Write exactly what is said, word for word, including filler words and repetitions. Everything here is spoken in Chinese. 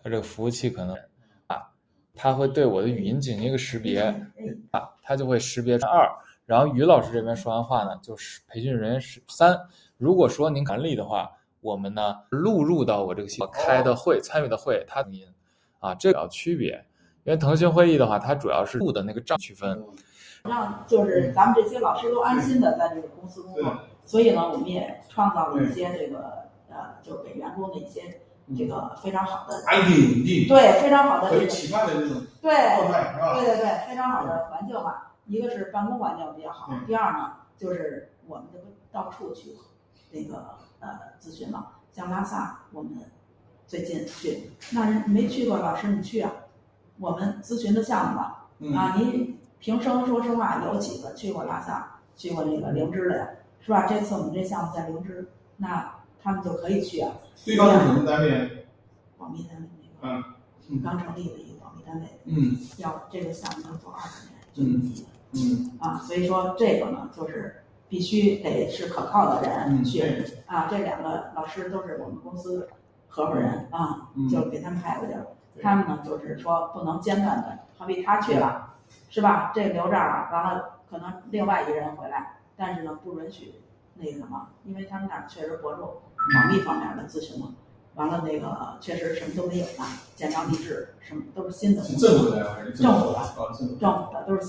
它这个服务器可能啊，它会对我的语音进行一个识别啊，它就会识别二，然后于老师这边说完话呢，就是培训人员是三。如果说您管理的话，我们呢录入到我这个系统开的会、参与的会，它的音啊，这个要区别。因为腾讯会议的话，它主要是录的那个账区分。 让就是咱们这些老师都安心的在这个公司工作，所以呢，我们也创造了一些这个呃，就给员工的一些这个非常好的安定稳定， 对，非常好的这个期盼的这种对状态是吧？ 对对对，非常好的环境吧。一个是办公环境比较好，第二呢，就是我们这个到处去那个呃咨询嘛，像拉萨，我们最近去，那人没去过，老师你去啊，我们咨询的项目吧， 嗯、 啊，您平生说实话有几个去过拉萨，去过那个灵芝的呀，是吧？这次我们这项目在灵芝，那他们就可以去啊。 对方是什么单位？ 保密单位那个， 嗯， 刚成立的一个保密单位， 嗯， 要这个项目要做二十年， 嗯嗯啊，所以说这个呢，就是必须得是可靠的人去、 嗯、 啊。这两个老师都是我们公司合伙人啊， 嗯、 就给他们派过去了。他们呢，就是说不能间断的，好比他去了，是吧？这留这儿了，完了可能另外一个人回来，但是呢，不允许那个什么，因为他们那儿确实薄弱保密方面的咨询嘛。完了，那个确实什么都没有呢，简章立制什么都是新的， 政府的还是政府的， 政府的， 政府的都是。